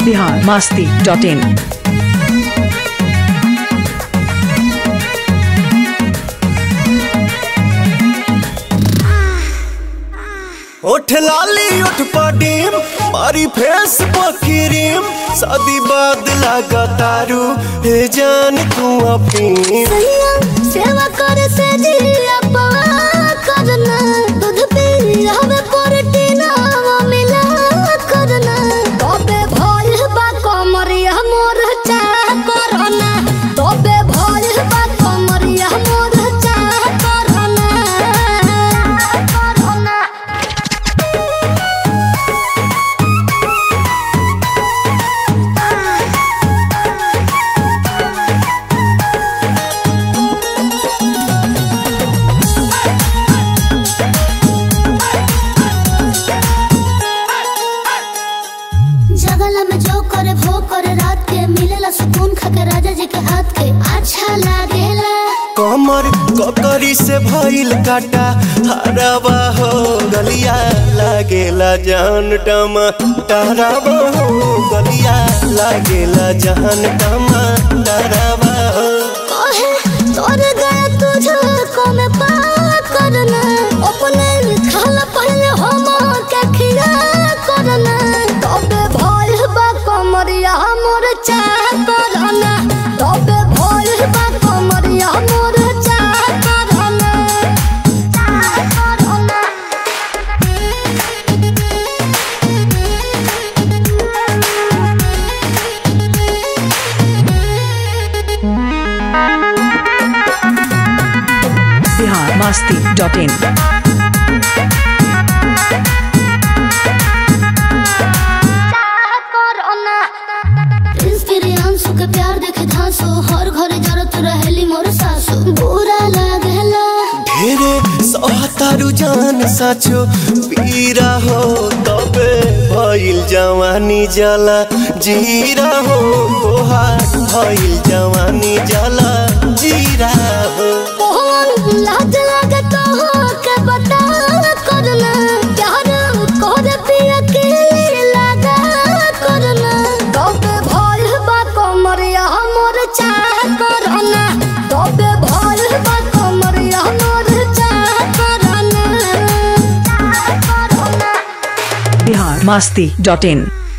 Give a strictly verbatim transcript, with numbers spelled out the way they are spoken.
Bihar Masti dot in. उठ लाली उठ पडीम मारी फेस पकीरीम शादी बाद लगा तारू हे जान तू अपनी सेवा कर से दिया करना दूध पी हमें प्रोटीन मिला करना तबे भोल बा कमरिया मोर चाह करना तबे भोल बा कमरिया मोर चाह करना करना जगला में जो करे भो करे रात के मिलेला सुकून खाके राजा जी के हाथ के अच्छा लागेला कमर ककरी से भइल काटा हरावा हो गलिया लागेला जान टमा डरावा हो गलिया लागेला जान टमा डरावा हो कहे तोर गया तुझको मैं पा करना अपने खाला पहले हम के खिया करना तबे भोल बा कमरिया मोर चाह करना तबे भोल बा कमरिया मोर चाह करना चाह करना बिहार मस्ती डॉट इन। के प्यार देखे धांसो हर घर जरूरत रहेली मोर सासो बुरा लागेला ढेरे सहतारू जान साचो पीरा हो तबे भइल जवानी जला जीरा हो तोहार भइल जवानी जला जीरा हो मोहन लाज लागे तो के बता करना प्यार कर पिया के लगा करना तबे भोल बा कमरिया मोर चाह करना तबे भोल बा कमरिया मोर चाह करना चाह करना बिहार मस्ती डॉट इन।